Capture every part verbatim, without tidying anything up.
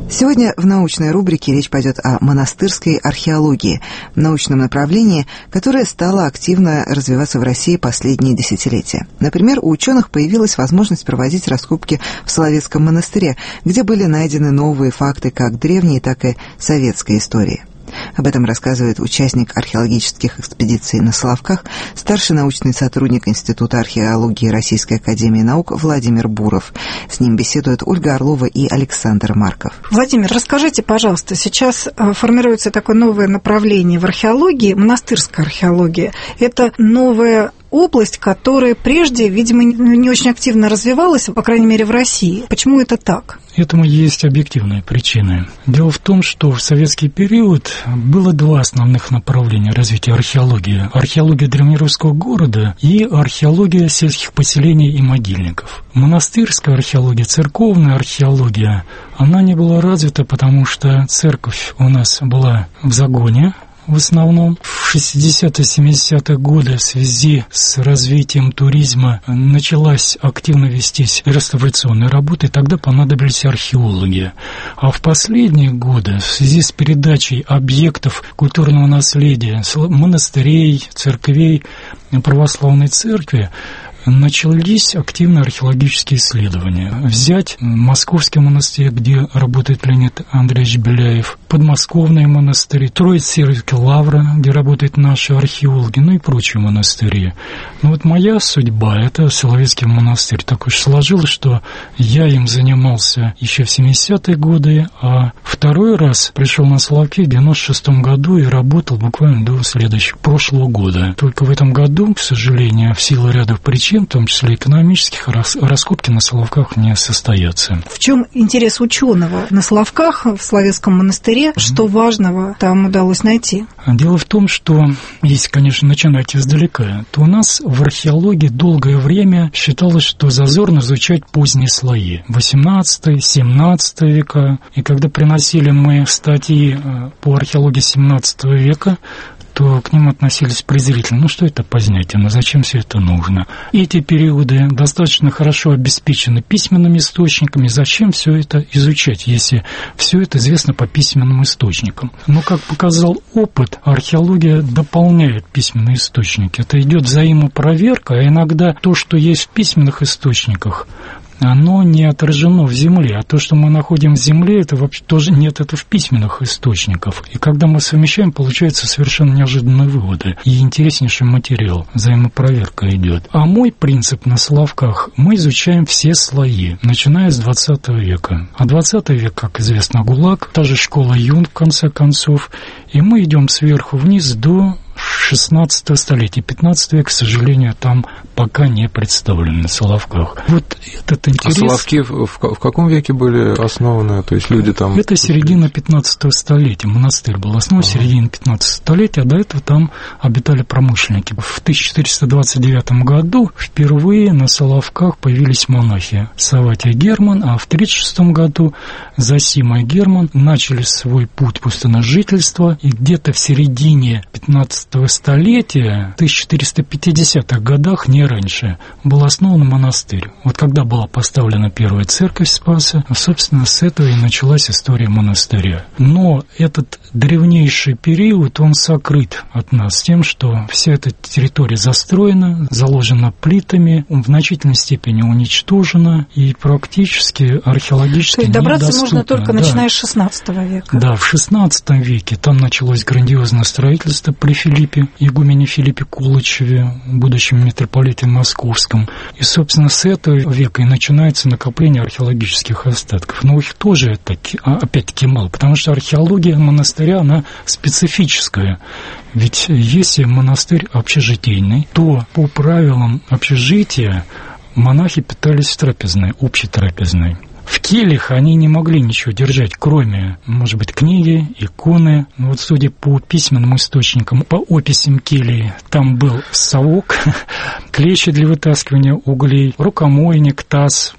Сегодня в научной рубрике речь пойдет о монастырской археологии, научном направлении, которое стало активно развиваться в России последние десятилетия. Например, у ученых появилась возможность проводить раскопки в Соловецком монастыре, где были найдены новые факты как древней, так и советской истории. Об этом рассказывает участник археологических экспедиций на Соловках, старший научный сотрудник Института археологии Российской академии наук Владимир Буров. С ним беседуют Ольга Орлова и Александр Марков. Владимир, расскажите, пожалуйста, сейчас формируется такое новое направление в археологии, монастырская археология. Это новая область, которая прежде, видимо, не очень активно развивалась, по крайней мере, в России. Почему это так? Этому есть объективные причины. Дело в том, что в советский период было два основных направления развития археологии. Археология древнерусского города и археология сельских поселений и могильников. Монастырская археология, церковная археология, она не была развита, потому что церковь у нас была в загоне, в основном. В шестидесятые-семидесятые годы в связи с развитием туризма началась активно вестись реставрационная работа, и тогда понадобились археологи. А в последние годы в связи с передачей объектов культурного наследия, монастырей, церквей, православной церкви, начались активные археологические исследования. Взять Московский монастырь, где работает Леонид Андреевич Беляев, подмосковные монастыри, Троице-Сергиевская лавра, где работают наши археологи, ну и прочие монастыри. Но вот моя судьба – это Соловецкий монастырь. Так уж сложилось, что я им занимался еще в семидесятые годы, а второй раз пришел на Соловки в девяносто шестом году и работал буквально до следующего, прошлого года. Только в этом году, к сожалению, в силу ряда причин, в том числе экономических, раскопки на Соловках не состоятся. В чем интерес ученого на Соловках, в Соловецком монастыре? Mm-hmm. Что важного там удалось найти? Дело в том, что, если, конечно, начинать издалека, то у нас в археологии долгое время считалось, что зазорно изучать поздние слои. восемнадцатый, семнадцатый века. И когда приносили мы статьи по археологии семнадцатого века, то к ним относились презрительно. Ну, что это позднятина, зачем все это нужно? И эти периоды достаточно хорошо обеспечены письменными источниками. Зачем все это изучать, если все это известно по письменным источникам? Но, как показал опыт, археология дополняет письменные источники. Это идет взаимопроверка, а иногда то, что есть в письменных источниках, оно не отражено в земле, а то, что мы находим в земле, это вообще тоже нет, это в письменных источниках. И когда мы совмещаем, получаются совершенно неожиданные выводы и интереснейший материал, взаимопроверка идет. А мой принцип на Соловках: мы изучаем все слои, начиная с двадцатого века. А двадцатый век, как известно, ГУЛАГ, та же школа Юн, в конце концов, и мы идем сверху вниз до шестнадцатого столетия. пятнадцатый век, к сожалению, там пока не представлен на Соловках. Вот этот интерес... А Соловки в, в каком веке были основаны? То есть люди там... Это середина пятнадцатого столетия. Монастырь был основан ага. середина пятнадцатого столетия, а до этого там обитали промышленники. В тысяча четыреста двадцать девятом году впервые на Соловках появились монахи Саватий Герман, а в тридцать шестом году Зосима и Герман начали свой путь пустыножительства, и где-то в середине пятнадцатого столетия, в тысяча четыреста пятидесятых годах, не раньше, был основан монастырь. Вот когда была поставлена первая церковь Спаса, собственно, с этого и началась история монастыря. Но этот древнейший период, он сокрыт от нас тем, что вся эта территория застроена, заложена плитами, в значительной степени уничтожена и практически археологически недоступна. То есть добраться можно только да. начиная с шестнадцатого века. Да, в шестнадцатом веке там началось грандиозное строительство при Филиппе, игумене Филиппе Кулычеве, будущем митрополите Московском. И, собственно, с этого века и начинается накопление археологических остатков. Но их тоже, опять-таки, мало, потому что археология монастыря, она специфическая. Ведь если монастырь общежитийный, то по правилам общежития монахи питались в трапезной, общей трапезной. В кельях они не могли ничего держать, кроме, может быть, книги, иконы. Но вот судя по письменным источникам, по описям кельи, там был совок, клещи для вытаскивания углей, рукомойник, таз,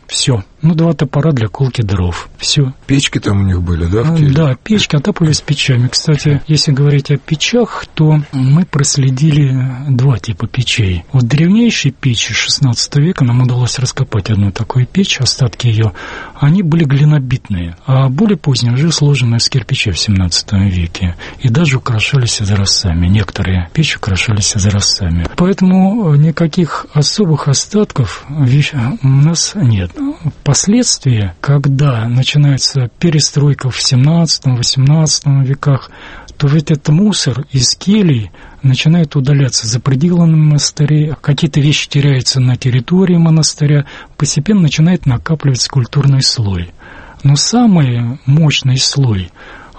Все. Ну, два топора для колки дров. Все. Печки там у них были, да, в келье? Да, печки отапливались печами. Кстати, если говорить о печах, то мы проследили два типа печей. Вот древнейшие печи шестнадцатого века, нам удалось раскопать одну такую печь, остатки ее, они были глинобитные, а более поздние уже сложены из кирпича в семнадцатом веке. И даже украшались изразцами. Некоторые печи украшались изразцами. Поэтому никаких особых остатков у нас нет. Впоследствии, когда начинается перестройка в семнадцатом-восемнадцатом веках, то ведь этот мусор из келий начинает удаляться за пределами монастырей, какие-то вещи теряются на территории монастыря, постепенно начинает накапливаться культурный слой. Но самый мощный слой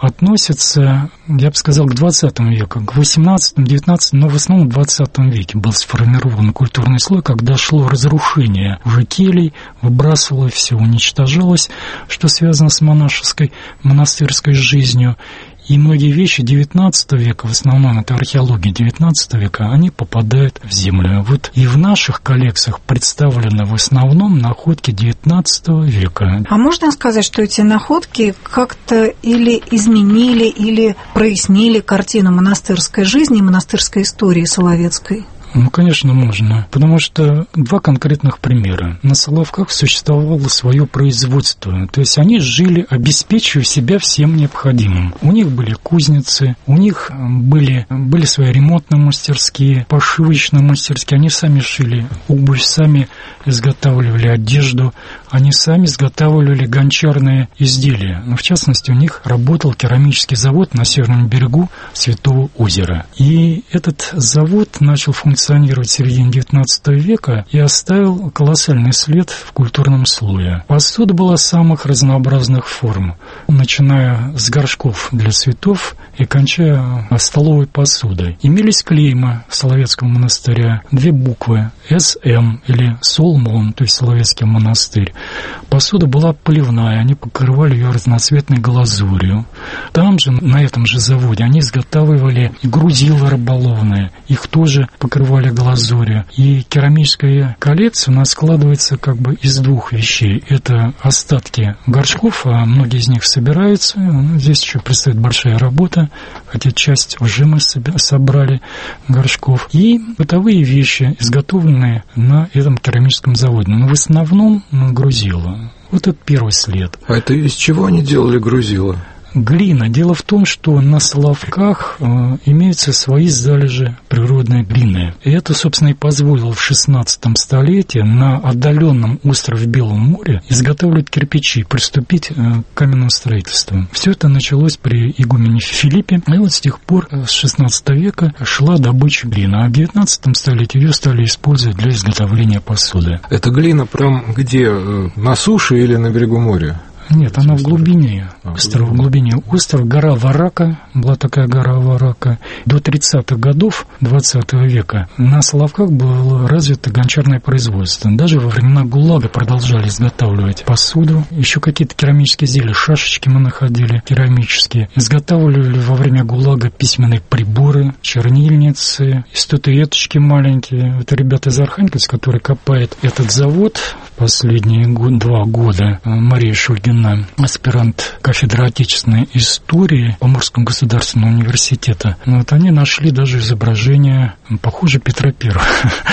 относится, я бы сказал, к двадцатому веку, к восемнадцатому, девятнадцатому, но в основном в двадцатом веке был сформирован культурный слой, когда шло разрушение уже келей, выбрасывалось, все уничтожалось, что связано с монашеской, монастырской жизнью. И многие вещи девятнадцатого века, в основном это археология девятнадцатого века, они попадают в землю. Вот и в наших коллекциях представлены в основном находки девятнадцатого века. А можно сказать, что эти находки как-то или изменили, или прояснили картину монастырской жизни, монастырской истории соловецкой? Ну, конечно, можно, потому что два конкретных примера. На Соловках существовало свое производство, то есть они жили, обеспечивая себя всем необходимым. У них были кузницы, у них были, были свои ремонтные мастерские, пошивочные мастерские, они сами шили обувь, сами изготавливали одежду, они сами изготавливали гончарные изделия. Но, в частности, у них работал керамический завод на северном берегу Святого озера. И этот завод начал функционировать в середине девятнадцатого века и оставил колоссальный след в культурном слое. Посуда была самых разнообразных форм, начиная с горшков для цветов и кончая столовой посудой. Имелись клейма Соловецкого монастыря, две буквы эс эм или Солмон, то есть Соловецкий монастырь. Посуда была поливная, они покрывали ее разноцветной глазурью. Там же, на этом же заводе, они изготавливали и грузила рыболовные, их тоже покрывали глазурью. И керамическая коллекция у нас складывается как бы из двух вещей. Это остатки горшков, а многие из них собираются. Здесь еще предстоит большая работа, хотя часть уже мы собрали горшков. И бытовые вещи, изготовленные на этом керамическом заводе. Но в основном грузила. Вот это первый след. А это из чего они делали грузила? Глина. Дело в том, что на Соловках э, имеются свои залежи природной глины. И это, собственно, и позволило в шестнадцатом столетии на отдаленном острове Белом море изготавливать кирпичи, приступить э, к каменному строительству. Все это началось при игумене Филиппе, и вот с тех пор, с шестнадцатого века, шла добыча глины. А в девятнадцатом столетии ее стали использовать для изготовления посуды. Это глина прям где? На суше или на берегу моря? Нет, она в глубине острова, в глубине острова, гора Варака, была такая гора Варака. До тридцатых годов двадцатого века на Соловках было развито гончарное производство. Даже во времена ГУЛАГа продолжали изготавливать посуду. Еще какие-то керамические изделия, шашечки мы находили керамические. Изготавливали во время ГУЛАГа письменные приборы, чернильницы, статуэточки маленькие. Это ребята из Архангельска, которые копают этот завод последние год, два года. Мария Шульгина, аспирант кафедры отечественной истории Поморского государственного университета. Вот они нашли даже изображение, похоже, Петра Первого.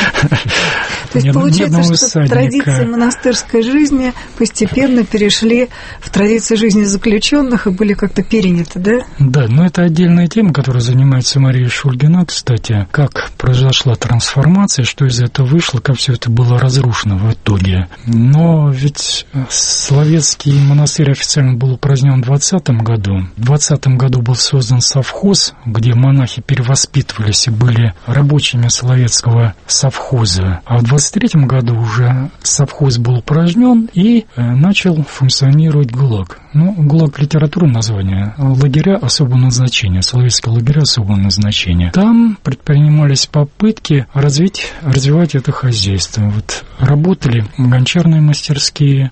То есть получается, что традиции монастырской жизни постепенно перешли в традиции жизни заключенных и были как-то переняты, да? Да, но это отдельная тема, которой занимается Мария Шульгина, кстати, как произошла трансформация, что из этого вышло, как все это было разрушено в итоге. Но ведь Соловецкий монастырь официально был упразднен в двадцатом году. В двадцатом году был создан совхоз, где монахи перевоспитывались и были рабочими Соловецкого совхоза. А в двадцать третьем году уже совхоз был упразднен и начал функционировать ГУЛАГ. Ну, ГУЛАГ — литературное название. Лагеря особого назначения, Соловецкие лагеря особого назначения. Там предпринимались попытки развить, развивать это хозяйство. Вот работали гончарные мастерские,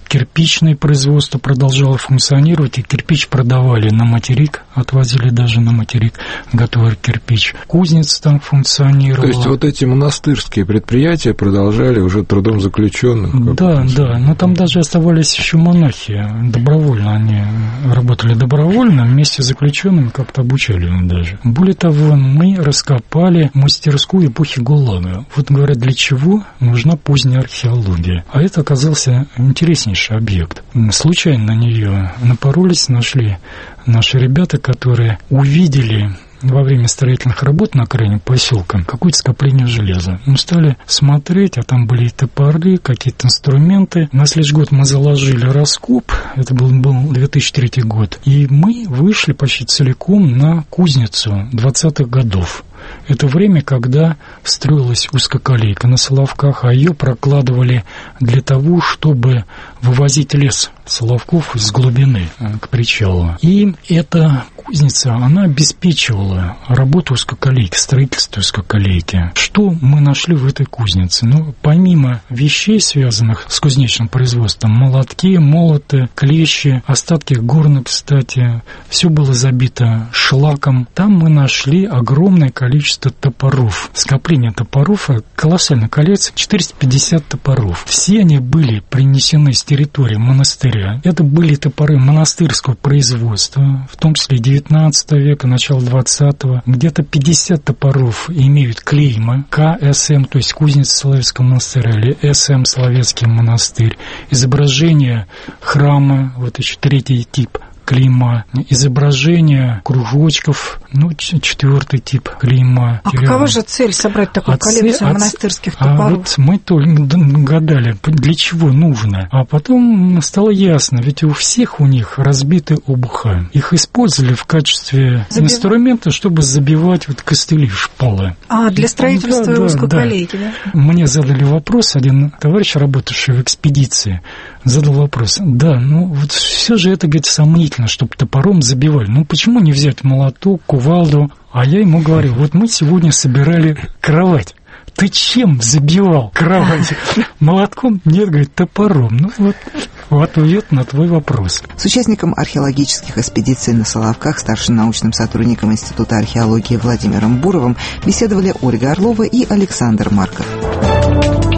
кирпичное производство продолжало функционировать, и кирпич продавали на материк, отвозили даже на материк готовый кирпич. Кузница там функционировала. То есть вот эти монастырские предприятия продолжали уже трудом заключенных? Да, да, но там даже оставались еще монахи, добровольно они работали добровольно, вместе с заключенными как-то обучали их даже. Более того, мы раскопали мастерскую эпохи ГУЛАГа. Вот говорят, для чего нужна поздняя археология. А это оказался интереснейший объект. Случайно на нее напоролись, нашли наши ребята, которые увидели во время строительных работ на окраине поселка какое-то скопление железа. Мы стали смотреть, а там были и топоры, какие-то инструменты. На следующий год мы заложили раскоп, это был, был две тысячи третий год, и мы вышли почти целиком на кузницу двадцатых годов. Это время, когда строилась узкоколейка на Соловках, а ее прокладывали для того, чтобы вывозить лес Соловков из глубины к причалу. И эта кузница, она обеспечивала работу узкоколейки, строительство узкоколейки. Что мы нашли в этой кузнице? Ну, помимо вещей, связанных с кузнечным производством, молотки, молоты, клещи, остатки горна, кстати, все было забито шлаком. Там мы нашли огромное количество топоров. Скопление топоров, колоссальная коллекция, четыреста пятьдесят топоров. Все они были принесены с территории монастыря. Это были топоры монастырского производства, в том числе девятнадцатого века, начало двадцатого. Где-то пятьдесят топоров имеют клейма ка эс эм, то есть кузница Соловецкого монастыря, или эс эм Соловецкий монастырь. Изображение храма, вот еще третий тип клейма, изображение кружочков, ну, четвертый тип клейма. А какова же цель собрать такую а коллекцию цель, монастырских а топоров? А вот мы только гадали, для чего нужно. А потом стало ясно, ведь у всех у них разбиты обуха. Их использовали в качестве Забив... инструмента, чтобы забивать вот костыли, шпалы. А, для строительства да, узкоколейки, да, да? Мне задали вопрос, один товарищ, работавший в экспедиции, задал вопрос. Да, ну вот все же это, говорит, сомнительно, чтобы топором забивали. Ну почему не взять молоток, кувалду? А я ему говорю, вот мы сегодня собирали кровать. Ты чем забивал кровать? Молотком? Нет, говорит, топором. Ну вот, вот ответ на твой вопрос. С участником археологических экспедиций на Соловках, старшим научным сотрудником Института археологии Владимиром Буровым беседовали Ольга Орлова и Александр Марков.